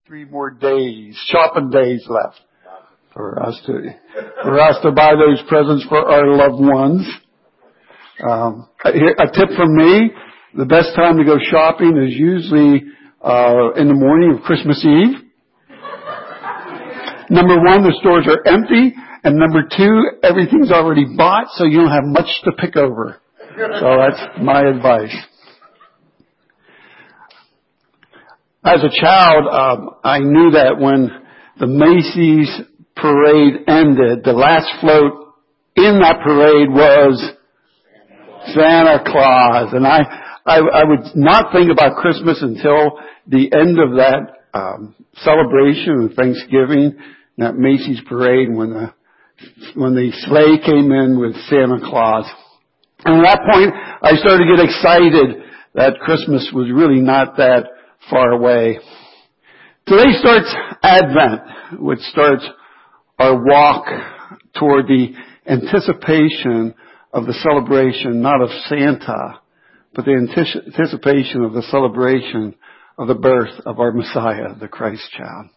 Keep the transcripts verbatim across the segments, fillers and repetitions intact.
Three more days, shopping days left for us to for us to buy those presents for our loved ones. Um, a, a tip from me: the best time to go shopping is usually uh, in the morning of Christmas Eve. Number one, the stores are empty, and number two, everything's already bought, so you don't have much to pick over. So that's my advice. As a child, um, I knew that when the Macy's parade ended, the last float in that parade was Santa Claus. And I, I, I would not think about Christmas until the end of that um, celebration of Thanksgiving, that Macy's parade, when the when the sleigh came in with Santa Claus. And at that point, I started to get excited that Christmas was really not that far away. Today starts Advent, which starts our walk toward the anticipation of the celebration, not of Santa, but the anticipation of the celebration of the birth of our Messiah, the Christ child.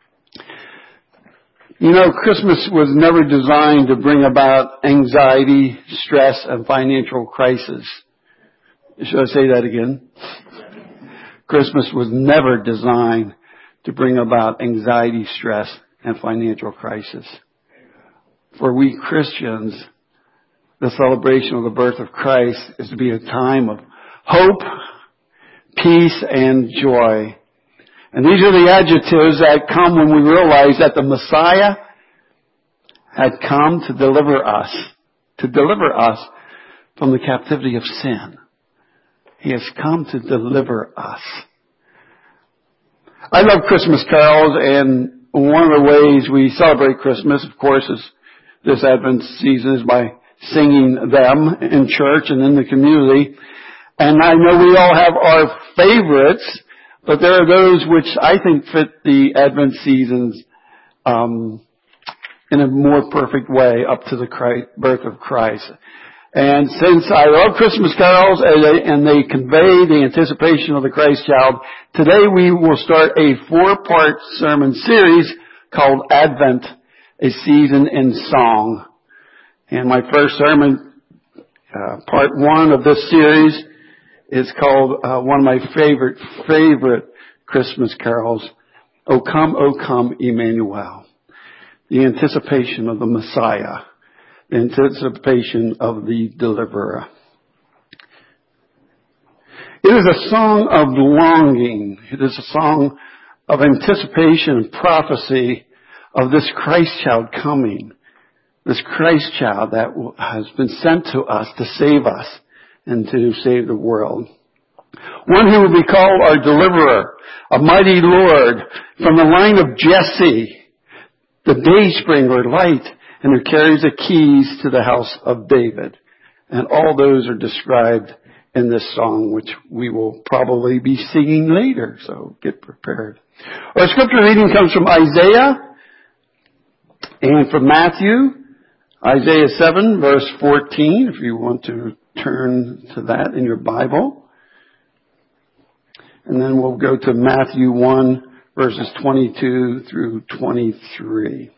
You know, Christmas was never designed to bring about anxiety, stress, and financial crisis. Should I say that again? Christmas was never designed to bring about anxiety, stress, and financial crisis. For we Christians, the celebration of the birth of Christ is to be a time of hope, peace, and joy. And these are the adjectives that come when we realize that the Messiah had come to deliver us, to deliver us from the captivity of sin. He has come to deliver us. I love Christmas carols, and one of the ways we celebrate Christmas, of course, is this Advent season is by singing them in church and in the community. And I know we all have our favorites, but there are those which I think fit the Advent seasons um, in a more perfect way up to the Christ, birth of Christ. And since I love Christmas carols and they, and they convey the anticipation of the Christ child, today we will start a four-part sermon series called Advent, a Season in Song. And my first sermon, uh, part one of this series, is called uh, one of my favorite, favorite Christmas carols, O Come, O Come, Emmanuel. The anticipation of the Messiah. The anticipation of the deliverer. It is a song of longing. It is a song of anticipation and prophecy of this Christ child coming. This Christ child that has been sent to us to save us and to save the world. One who will be called our deliverer, a mighty Lord from the line of Jesse, the dayspring or light, and who carries the keys to the house of David. And all those are described in this song, which we will probably be singing later, so get prepared. Our scripture reading comes from Isaiah and from Matthew, Isaiah seven, verse fourteen, if you want to turn to that in your Bible. And then we'll go to Matthew one, verses twenty-two through twenty-three.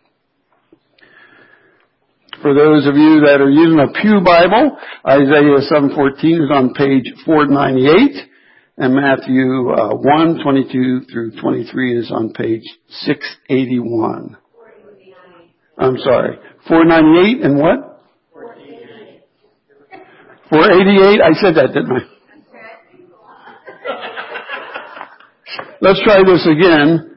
For those of you that are using a Pew Bible, Isaiah seven fourteen is on page four ninety-eight, and Matthew uh, one twenty-two through twenty-three is on page six eighty-one. I'm sorry, four ninety-eight and what? four eighty-eight. I said that, didn't I? Let's try this again.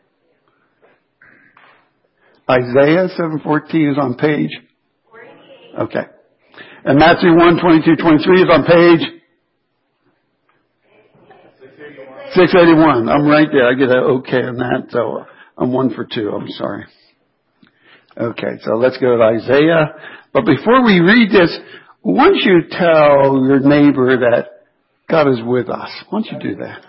Isaiah seven fourteen is on page. Okay. And Matthew one twenty-two twenty-three is on page six eighty-one. I'm right there. I get an okay on that, so I'm one for two. I'm sorry. Okay, so let's go to Isaiah. But before we read this, why don't you tell your neighbor that God is with us? Why don't you do that?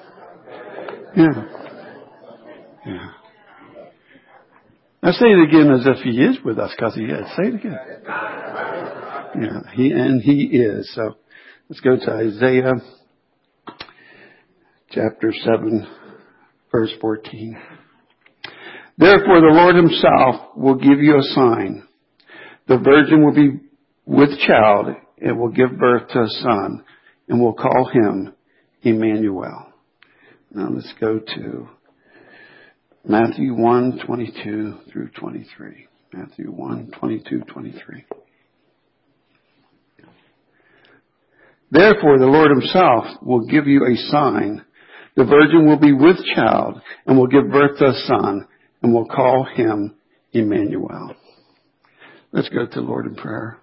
Yeah. Yeah. Now say it again as if he is with us, because he is. Say it again. Yeah, he and he is. So let's go to Isaiah chapter seven, verse fourteen. Therefore the Lord himself will give you a sign. The virgin will be with child and will give birth to a son, and will call him Emmanuel. Now let's go to Matthew one, twenty-two through twenty-three. Matthew one, twenty-two, twenty-three. Therefore the Lord himself will give you a sign. The virgin will be with child and will give birth to a son, and will call him Emmanuel. Let's go to the Lord in prayer.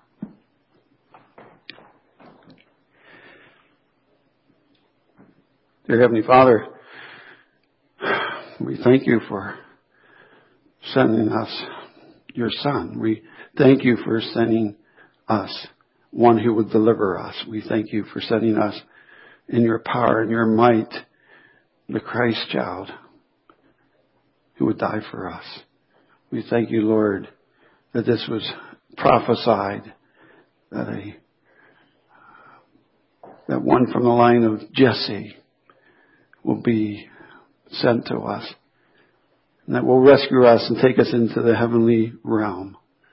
Dear Heavenly Father, we thank you for sending us your Son. We thank you for sending us one who would deliver us. We thank you for sending us in your power and your might, the Christ child who would die for us. We thank you, Lord, that this was prophesied, that a that one from the line of Jesse will be sent to us, and that will rescue us and take us into the heavenly realm.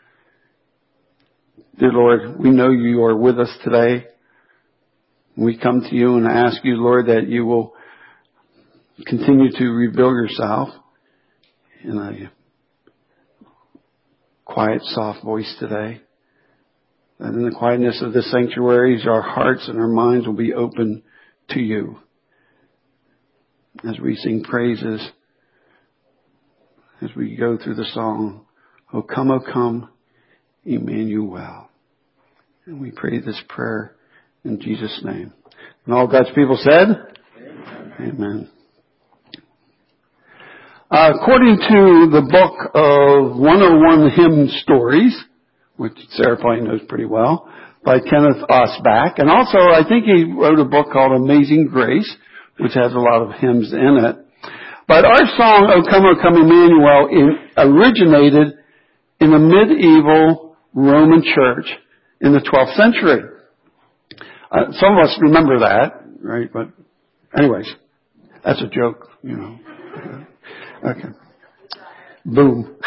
Dear Lord, we know you are with us today. We come to you and ask you, Lord, that you will continue to reveal yourself in a quiet, soft voice today. That in the quietness of this sanctuary, our hearts and our minds will be open to you. As we sing praises, as we go through the song, O come, O come, Emmanuel. And we pray this prayer in Jesus' name. And all God's people said, Amen. Amen. Uh, according to the book of one oh one Hymn Stories, which Sarah probably knows pretty well, by Kenneth Osbach, and also I think he wrote a book called Amazing Grace, which has a lot of hymns in it. But our song, O Come, O Come, Emmanuel, in, originated in the medieval Roman church in the twelfth century. Uh, some of us remember that, right? But anyways, that's a joke, you know. Okay. Boom.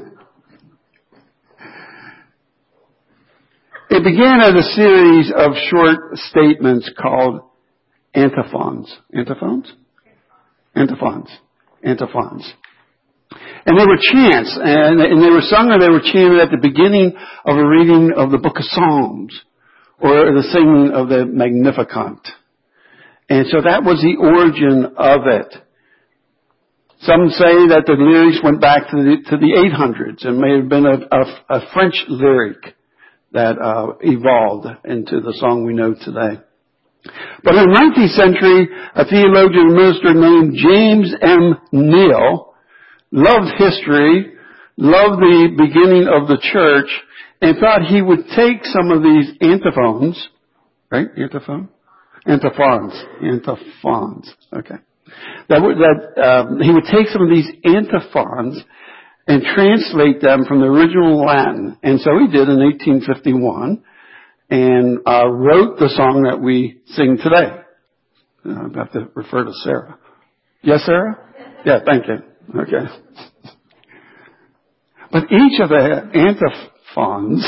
It began as a series of short statements called antiphons. Antiphons? Antiphons. Antiphons. And they were chants, and, and they were sung or they were chanted at the beginning of a reading of the book of Psalms, or the singing of the Magnificat. And so that was the origin of it. Some say that the lyrics went back to the, to the eight hundreds and may have been a, a, a French lyric that uh, evolved into the song we know today. But in the nineteenth century, a theologian and minister named James M. Neal loved history, loved the beginning of the church, and thought he would take some of these antiphons, right? Antiphon? Antiphons. Antiphons. Okay. That, would, that um, he would take some of these antiphons and translate them from the original Latin. And so he did in eighteen fifty-one and uh, wrote the song that we sing today. I have to refer to Sarah. Yes, Sarah? Yeah, thank you. Okay. But each of the antiphons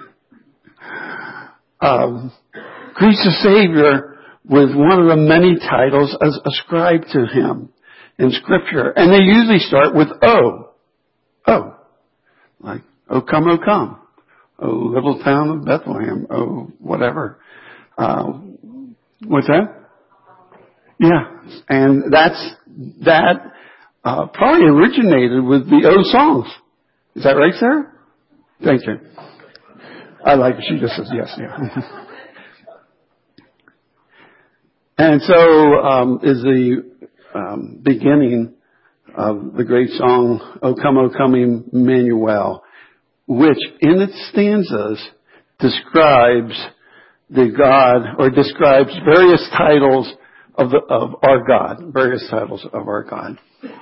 um, greets the Savior with one of the many titles as ascribed to him in Scripture. And they usually start with O. O. Like, O come, O come. O little town of Bethlehem. O whatever. Uh, what's that? Yeah. And that's, that uh, probably originated with the O songs. Is that right, Sarah? Thank you. I like it. She just says yes, yeah. And so um, is the um, beginning of the great song, O Come, O Come, Emmanuel, which in its stanzas describes the God, or describes various titles of, the, of our God, various titles of our God.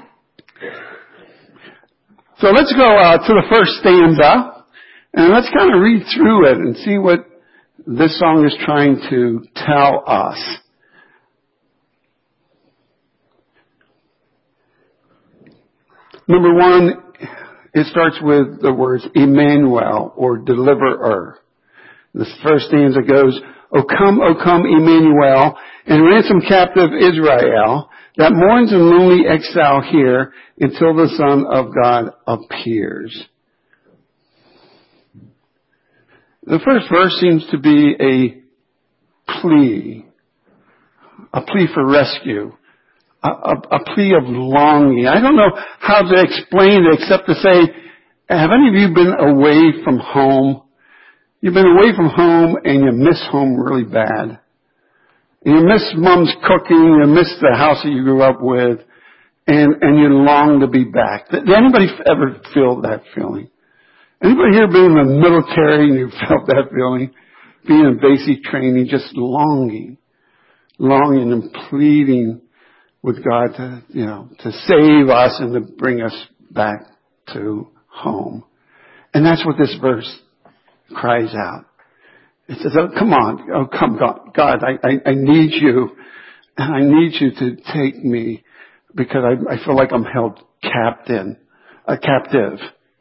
So let's go uh, to the first stanza, and let's kind of read through it and see what this song is trying to tell us. Number one, It starts with the words Emmanuel, or deliverer. The first stanza goes, O come, O come, Emmanuel, and ransom captive Israel, that mourns in lonely exile here until the Son of God appears. The first verse seems to be a plea, a plea for rescue, a, a, a plea of longing. I don't know how to explain it except to say, have any of you been away from home? You've been away from home and you miss home really bad. You miss mom's cooking, you miss the house that you grew up with, and, and you long to be back. Did anybody ever feel that feeling? Anybody here been in the military and you felt that feeling? Being in basic training, just longing, longing and pleading with God to, you know, to save us and to bring us back to home. And that's what this verse cries out. It says, oh, come on. Oh, come, God. God, I, I, I need you. And I need you to take me because I, I feel like I'm held captain, a captive.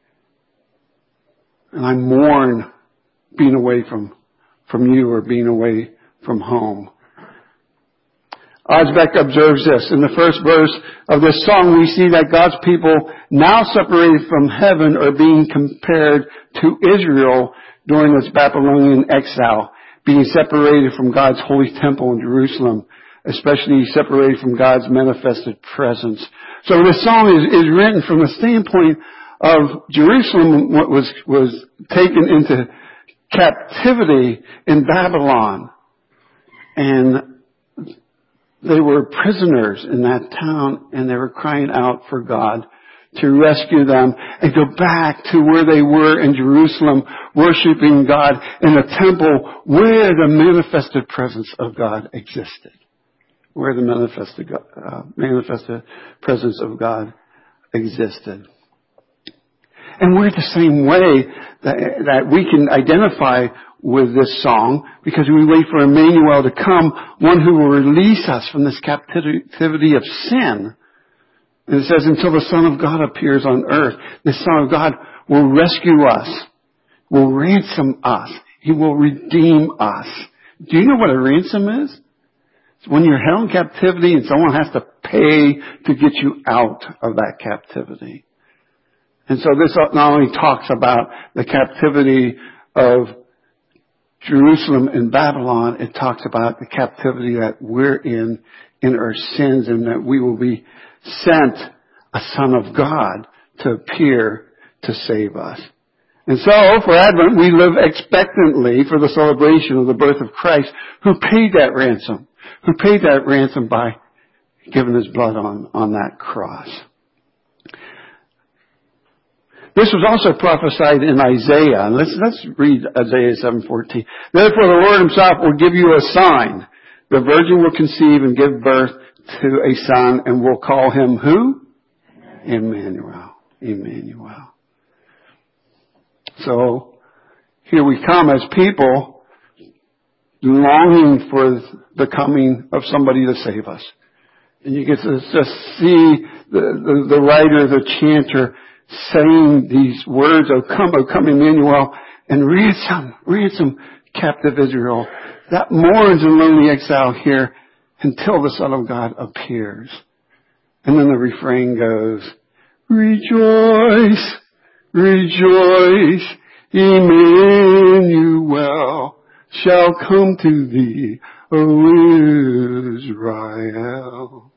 And I mourn being away from, from you or being away from home. Osbeck observes this. In the first verse of this song, we see that God's people, now separated from heaven, are being compared to Israel during its Babylonian exile, being separated from God's holy temple in Jerusalem, especially separated from God's manifested presence. So this song is, is written from the standpoint of Jerusalem, what was, was taken into captivity in Babylon. And they were prisoners in that town, and they were crying out for God to rescue them and go back to where they were in Jerusalem, worshiping God in a temple where the manifested presence of God existed. Where the manifested, uh, manifested presence of God existed. And we're the same way that, that we can identify with this song because we wait for Emmanuel to come, one who will release us from this captivity of sin. And it says, until the Son of God appears on earth, the Son of God will rescue us, will ransom us. He will redeem us. Do you know what a ransom is? It's when you're held in captivity and someone has to pay to get you out of that captivity. And so this not only talks about the captivity of Jerusalem and Babylon, it talks about the captivity that we're in, in our sins, and that we will be sent a Son of God to appear to save us. And so for Advent, we live expectantly for the celebration of the birth of Christ, who paid that ransom, who paid that ransom by giving his blood on, on that cross. This was also prophesied in Isaiah. Let's, let's read Isaiah seven fourteen. Therefore the Lord himself will give you a sign. The virgin will conceive and give birth to a son, and we'll call him who? Emmanuel. Emmanuel. So here we come as people longing for the coming of somebody to save us. And you get to just see the, the, the writer, the chanter, saying these words, O come, O come, Emmanuel, and ransom, ransom captive Israel that mourns in lonely exile here until the Son of God appears. And then the refrain goes, rejoice, rejoice, Emmanuel shall come to thee, O Israel.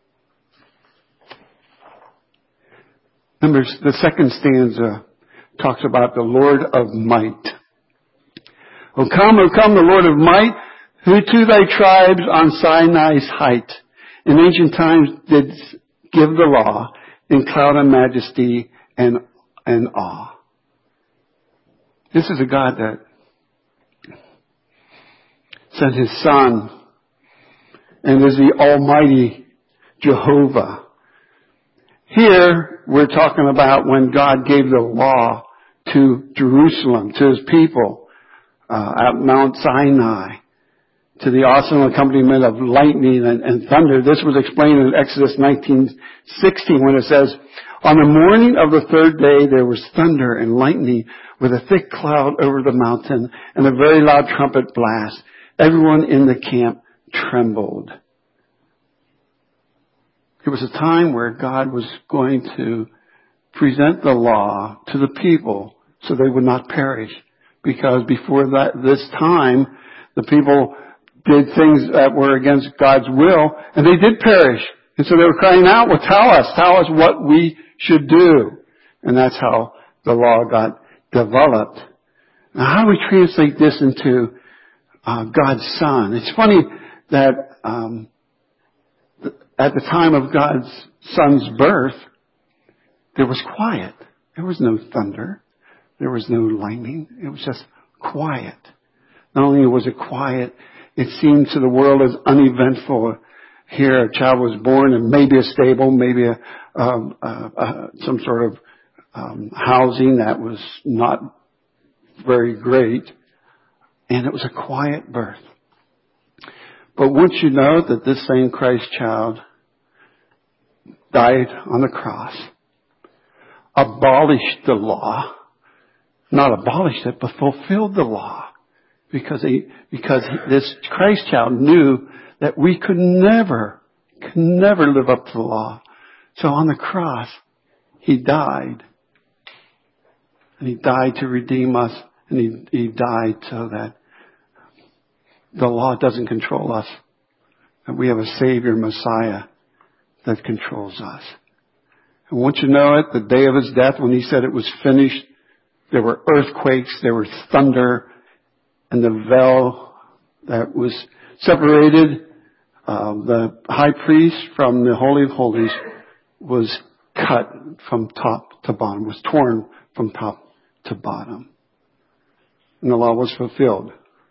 Remember, the second stanza talks about the Lord of might. O come, O come, the Lord of might, who to thy tribes on Sinai's height in ancient times did give the law in cloud and majesty and, and awe. This is a God that sent his Son and is the Almighty Jehovah. Here, we're talking about when God gave the law to Jerusalem, to his people, uh, at Mount Sinai, to the awesome accompaniment of lightning and, and thunder. This was explained in Exodus nineteen sixteen when it says, On the morning of the third day, there was thunder and lightning with a thick cloud over the mountain and a very loud trumpet blast. Everyone in the camp trembled. It was a time where God was going to present the law to the people so they would not perish. Because before that, this time, the people did things that were against God's will, and they did perish. And so they were crying out, well, tell us, tell us what we should do. And that's how the law got developed. Now, how do we translate this into uh, God's Son? It's funny that um, at the time of God's Son's birth, there was quiet. There was no thunder. There was no lightning. It was just quiet. Not only was it quiet, it seemed to the world as uneventful. Here, a child was born in maybe a stable, maybe a, um, uh, uh, some sort of um, housing that was not very great. And it was a quiet birth. But once you know that this same Christ child died on the cross, abolished the law, not abolished it, but fulfilled the law. Because he, because he, this Christ child knew that we could never, could never live up to the law. So on the cross, he died. And he died to redeem us. And he, he died so that the law doesn't control us. And we have a Savior, Messiah, that controls us. And once you know it, the day of his death, when he said it was finished, there were earthquakes, there was thunder, and the veil that was separated uh, the high priest from the Holy of Holies was cut from top to bottom, was torn from top to bottom. And the law was fulfilled.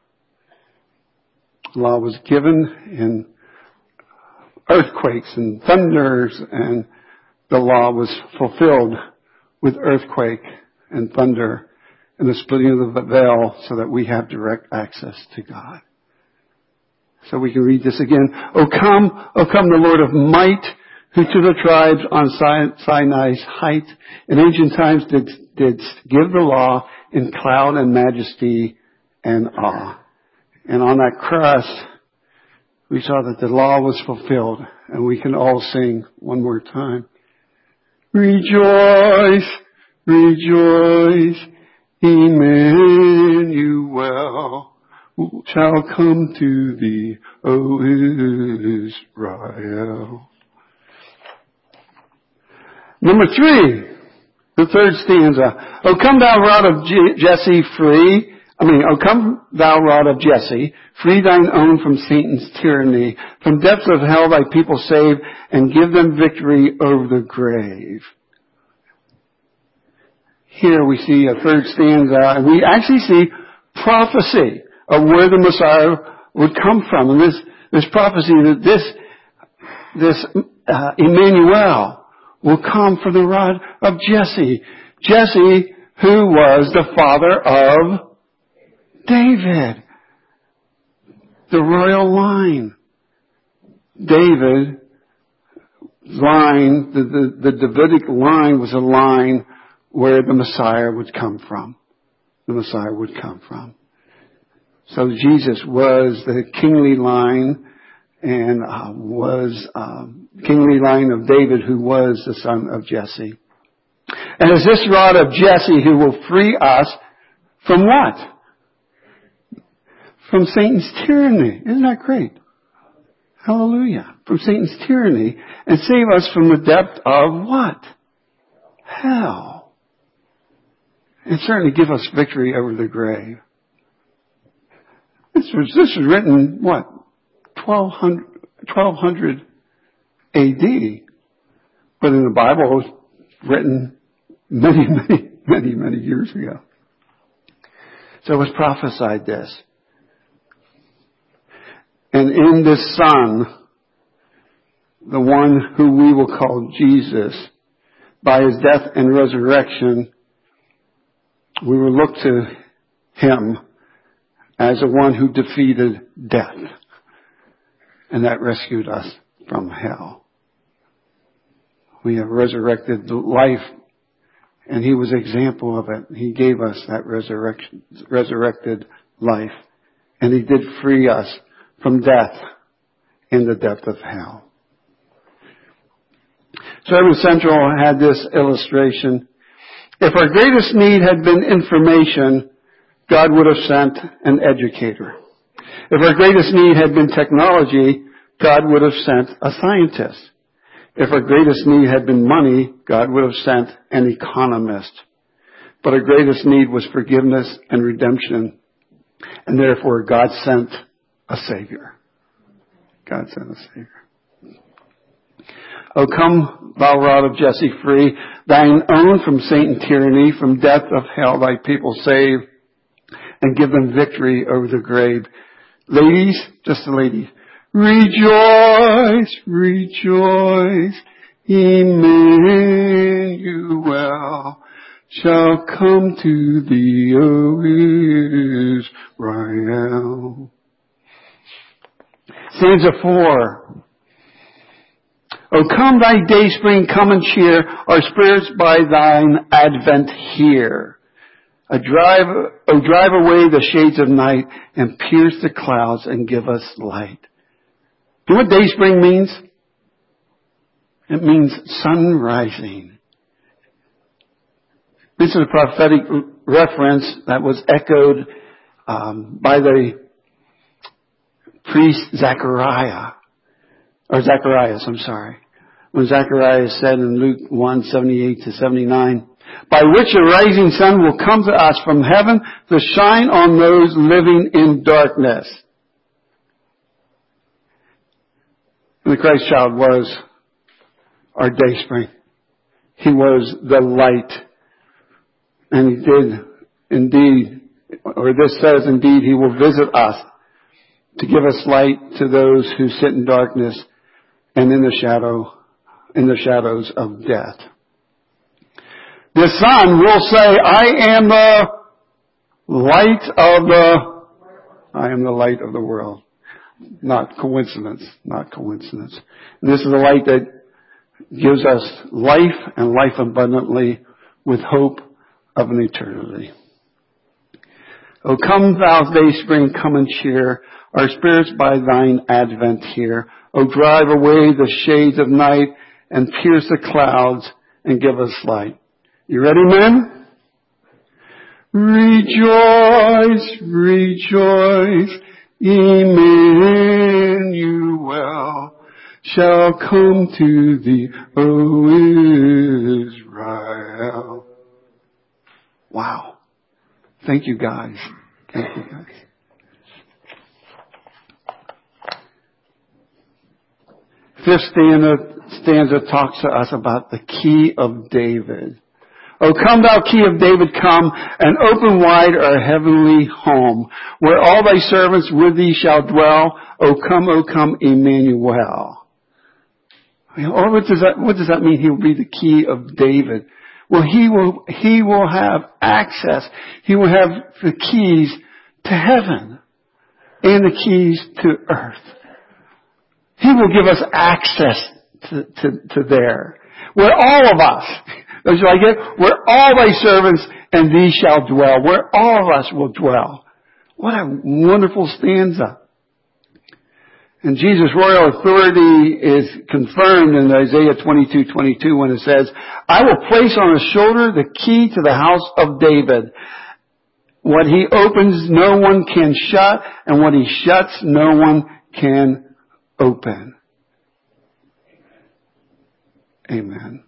The law was given in earthquakes and thunders, and the law was fulfilled with earthquake and thunder and the splitting of the veil so that we have direct access to God. So we can read this again. O come, O come the Lord of might, who to the tribes on Sinai's height in ancient times did, did give the law in cloud and majesty and awe. And on that cross, we saw that the law was fulfilled, and we can all sing one more time. Rejoice, rejoice, Emmanuel shall come to thee, O Israel. Number three, the third stanza. O come thou rod of Jesse free, I mean, O come thou rod of Jesse, free thine own from Satan's tyranny, from depths of hell thy people save, and give them victory over the grave. Here we see a third stanza, and we actually see prophecy of where the Messiah would come from. And this, this prophecy that this, this, uh, Emmanuel will come from the rod of Jesse. Jesse, who was the father of David. The royal line. David line, the, the, the Davidic line was a line where the Messiah would come from. The Messiah would come from. So Jesus was the kingly line and uh, was um, kingly line of David, who was the son of Jesse. And it's this rod of Jesse who will free us from what? From Satan's tyranny. Isn't that great? Hallelujah. From Satan's tyranny and save us from the depth of what? Hell. And certainly give us victory over the grave. This was, this was written, what? twelve hundred A D. But in the Bible, it was written many, many, many, many years ago. So it was prophesied this. And in this Son, the one who we will call Jesus, by his death and resurrection, we will look to him as the one who defeated death. And that rescued us from hell. We have resurrected life, and He was an example of it. He gave us that resurrection, resurrected life, and He did free us from death in the depth of hell. Sermon Central had this illustration. If our greatest need had been information, God would have sent an educator. If our greatest need had been technology, God would have sent a scientist. If our greatest need had been money, God would have sent an economist. But our greatest need was forgiveness and redemption, and therefore God sent a Savior. God sent a Savior. O come, thou rod of Jesse, free thine own from Satan tyranny, from death of hell thy people save, and give them victory over the grave. Ladies, just the ladies, rejoice, rejoice, Emmanuel shall come to thee, O Israel. Stanza four. O come thy day spring, come and cheer our spirits by thine advent here. O drive, o drive away the shades of night and pierce the clouds and give us light. Do you know what day spring means? It means sun rising. This is a prophetic reference that was echoed um, by the priest Zachariah, or Zacharias, I'm sorry. When Zacharias said in Luke one, seventy-eight to seventy-nine, by which a rising sun will come to us from heaven to shine on those living in darkness. And the Christ child was our day spring. He was the light. And He did indeed, or this says indeed, He will visit us to give us light to those who sit in darkness and in the shadow, in the shadows of death. The sun will say, I am the light of the, I am the light of the world. Not coincidence, not coincidence. And this is the light that gives us life and life abundantly with hope of an eternity. O come thou day spring, come and cheer our spirits by thine advent here. O drive away the shades of night and pierce the clouds and give us light. You ready, men? Rejoice, rejoice, Emmanuel shall come to thee, O Israel. Wow. Thank you, guys. Thank you, guys. Fifth stanza, stanza talks to us about the key of David. O come thou key of David, come, and open wide our heavenly home, where all thy servants with thee shall dwell. O come, O come, Emmanuel. Or what does that, what does that mean? He will be the key of David. Well, he will, he will have access. He will have the keys to heaven and the keys to earth. He will give us access to, to, to there. Where all of us, don't you like it? Where all thy servants and thee shall dwell. Where all of us will dwell. What a wonderful stanza. And Jesus' royal authority is confirmed in Isaiah twenty-two twenty-two when it says, I will place on his shoulder the key to the house of David. What he opens, no one can shut, and what he shuts, no one can open. Amen.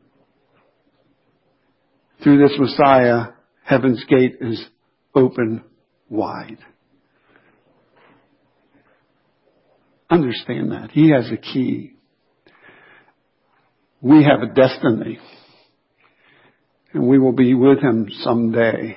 Through this Messiah, heaven's gate is open wide. Understand that. He has a key. We have a destiny. And we will be with him someday.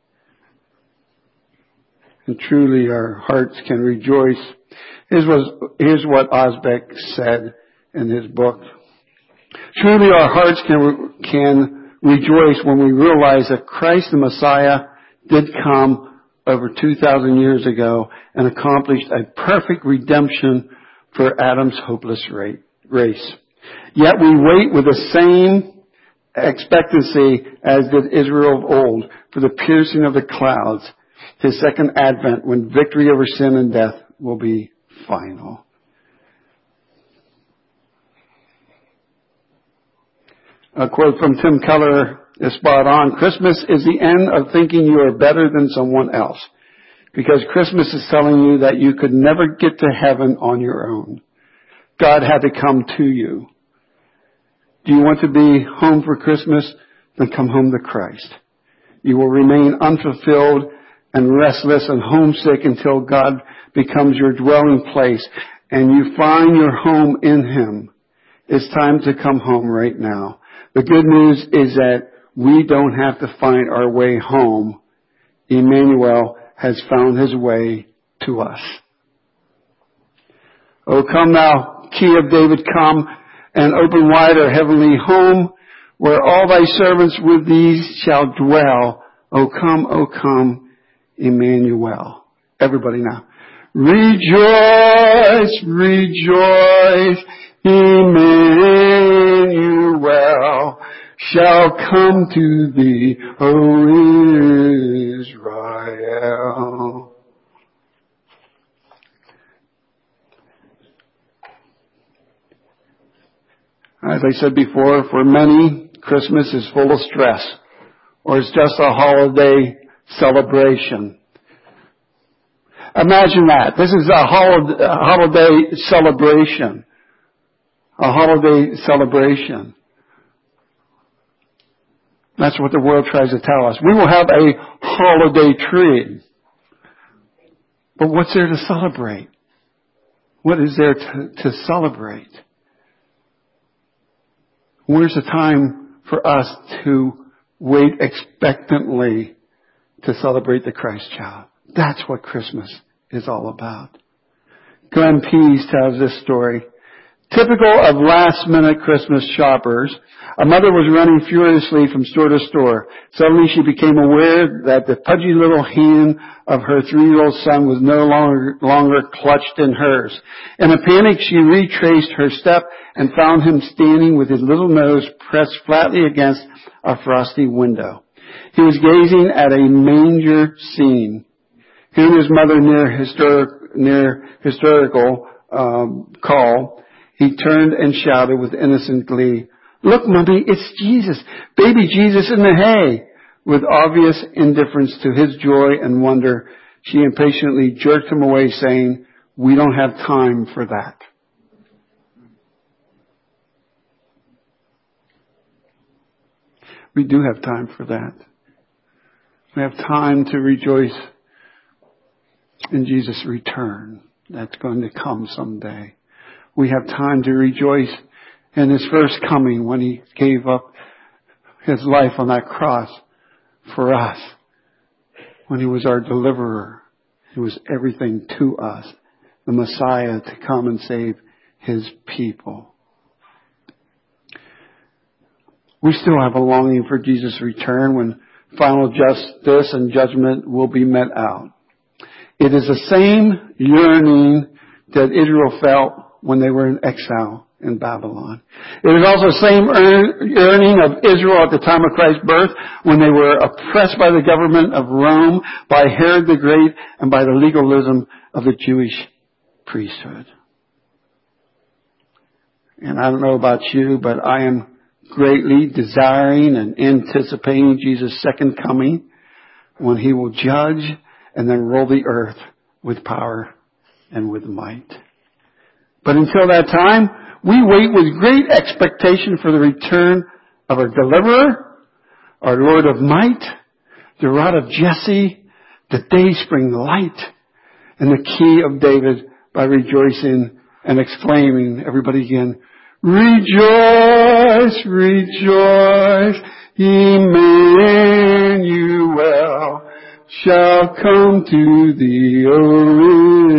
And truly our hearts can rejoice. Here's what, here's what Osbeck said in his book. Truly our hearts can, can rejoice when we realize that Christ the Messiah did come over two thousand years ago and accomplished a perfect redemption for Adam's hopeless race. Yet we wait with the same expectancy as did Israel of old for the piercing of the clouds, his second advent, when victory over sin and death will be final. A quote from Tim Keller is spot on. Christmas is the end of thinking you are better than someone else, because Christmas is telling you that you could never get to heaven on your own. God had to come to you. Do you want to be home for Christmas? Then come home to Christ. You will remain unfulfilled and restless and homesick until God becomes your dwelling place and you find your home in Him. It's time to come home right now. The good news is that we don't have to find our way home. Emmanuel has found His way to us. O come thou, Key of David, come, and open wide our heavenly home, where all thy servants with these shall dwell. O come, O come, Emmanuel. Everybody now. Rejoice, rejoice, Emmanuel shall come to thee, O Israel. As I said before, for many, Christmas is full of stress, or it's just a holiday celebration. Imagine that. This is a holiday celebration. A holiday celebration. That's what the world tries to tell us. We will have a holiday tree. But what's there to celebrate? What is there to, to celebrate? Where's the time for us to wait expectantly to celebrate the Christ child? That's what Christmas is all about. Glenn Pease tells this story. Typical of last-minute Christmas shoppers, a mother was running furiously from store to store. Suddenly she became aware that the pudgy little hand of her three-year-old son was no longer, longer clutched in hers. In a panic, she retraced her step and found him standing with his little nose pressed flatly against a frosty window. He was gazing at a manger scene. Hearing his mother near, hysteric, near hysterical um, call, he turned and shouted with innocent glee, "Look, Mommy, it's Jesus, baby Jesus in the hay." With obvious indifference to his joy and wonder, she impatiently jerked him away, saying, "We don't have time for that." We do have time for that. We have time to rejoice in Jesus' return. That's going to come someday. We have time to rejoice in His first coming when He gave up His life on that cross for us. When He was our deliverer. He was everything to us. The Messiah to come and save His people. We still have a longing for Jesus' return when final justice and judgment will be met out. It is the same yearning that Israel felt when they were in exile in Babylon. It is also the same yearning of Israel at the time of Christ's birth when they were oppressed by the government of Rome, by Herod the Great, and by the legalism of the Jewish priesthood. And I don't know about you, but I am greatly desiring and anticipating Jesus' second coming when He will judge and then rule the earth with power and with might. But until that time, we wait with great expectation for the return of our deliverer, our Lord of might, the rod of Jesse, the dayspring light, and the key of David, by rejoicing and exclaiming, everybody again, "Rejoice, rejoice, Emmanuel shall come to thee, O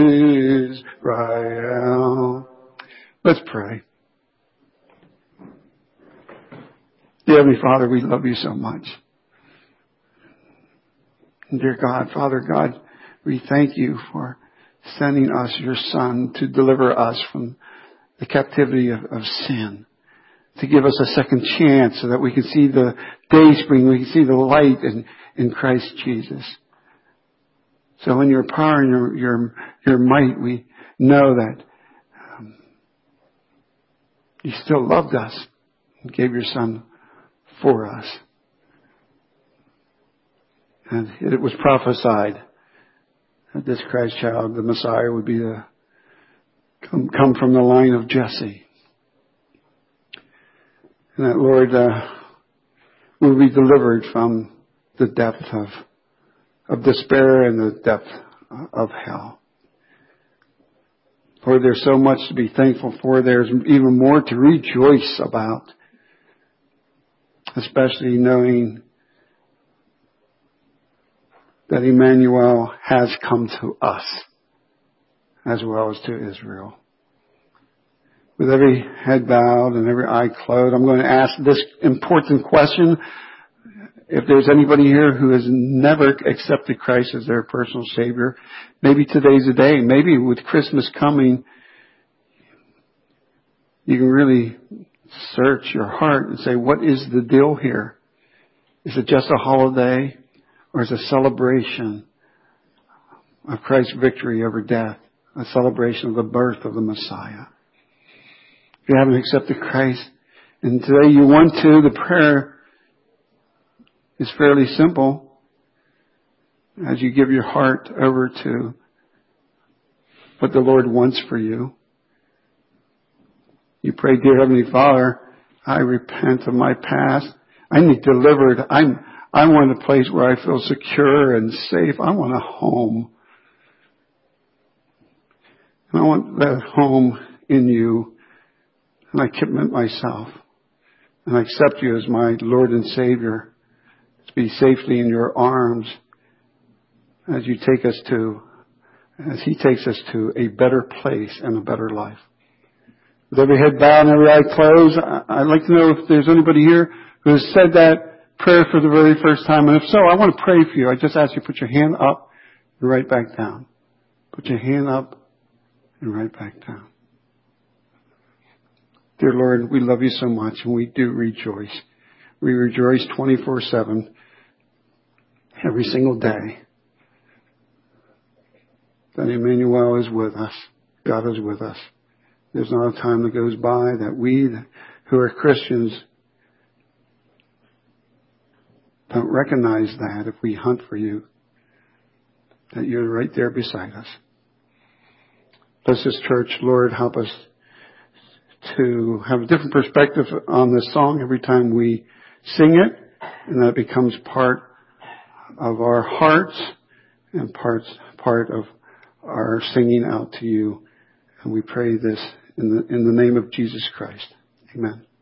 Israel." Let's pray. Dear Heavenly Father, we love You so much. And dear God, Father God, we thank You for sending us Your Son to deliver us from the captivity of, of sin. to give us a second chance so that we can see the day spring, we can see the light in, in Christ Jesus. So in your power and your, your, your might, we know that um, you still loved us and gave your Son for us. And it was prophesied that this Christ child, the Messiah, would be the come, come from the line of Jesse. And that, Lord, uh, will be delivered from the depth of, of despair and the depth of hell. Lord, there's so much to be thankful for. There's even more to rejoice about. Especially knowing that Emmanuel has come to us as well as to Israel. With every head bowed and every eye closed, I'm going to ask this important question. If there's anybody here who has never accepted Christ as their personal Savior, maybe today's the day. Maybe with Christmas coming, you can really search your heart and say, what is the deal here? Is it just a holiday, or is it a celebration of Christ's victory over death? A celebration of the birth of the Messiah? If you haven't accepted Christ, and today you want to, the prayer is fairly simple. As you give your heart over to what the Lord wants for you, you pray, dear Heavenly Father, I repent of my past. I need delivered. I'm, I want a place where I feel secure and safe. I want a home. And I want that home in you. And I commit myself. And I accept you as my Lord and Savior. To be safely in your arms as you take us to, as He takes us to a better place and a better life. With every head bowed and every eye closed, I'd like to know if there's anybody here who has said that prayer for the very first time. And if so, I want to pray for you. I just ask you to put your hand up and right back down. Put your hand up and right back down. Dear Lord, we love you so much and we do rejoice. We rejoice twenty-four seven every single day that Emmanuel is with us. God is with us. There's not a time that goes by that we who are Christians don't recognize that if we hunt for you, that you're right there beside us. Bless this church, Lord. Help us to have a different perspective on this song every time we sing it, and that it becomes part of our hearts and parts, part of our singing out to you. And we pray this in the, in the name of Jesus Christ. Amen.